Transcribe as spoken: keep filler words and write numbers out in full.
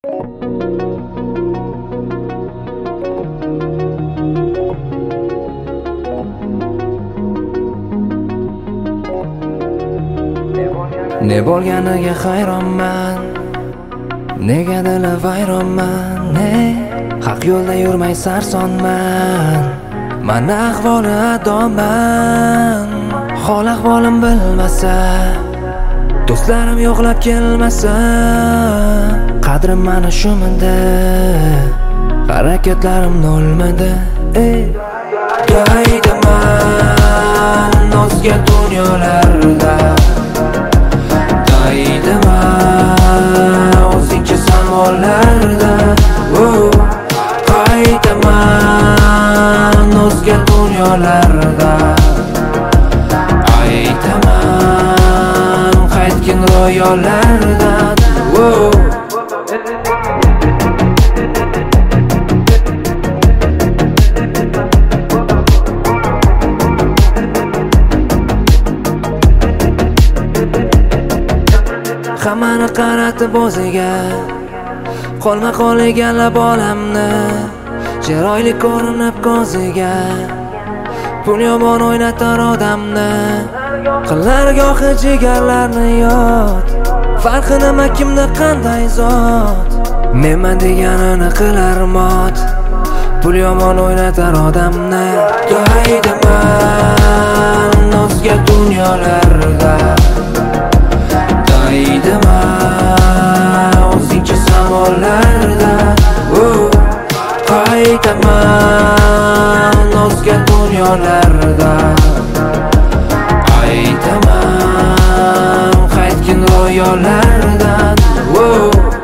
Ne bo'lganiga hayronman, negadir vayronman, ne haq yo'lda yurmay sarsonman. Mana ahvoli adoman, hol ahvolim bilmasa, do'stlarim yo'qlab kelmasa, qadrim mana shumida, harakatlarim nolmada. Ey daydiman o'zga dunyolarda, daydiman o'zingcha zamonlarda. Qaytaman o'zga dunyolarda, aytaman qaytgin ro'yolardan. Hammani qaratib o'ziga, qolma qolgan lab olamni, chiroyli ko'rinib ko'ziga, pul yomon o'ynatar odamni, qilar gohi jigarlarni yod. Farqi nima, kimda qanday zot, menman deganini qilar mot. Pul yomon o'ynatar odamni, daydiman o'zga dunyolarda, daydiman o'zingcha zamonlarda. Qaytaman o'zga dunyolarda, aytaman qaytgin ro'yolardan.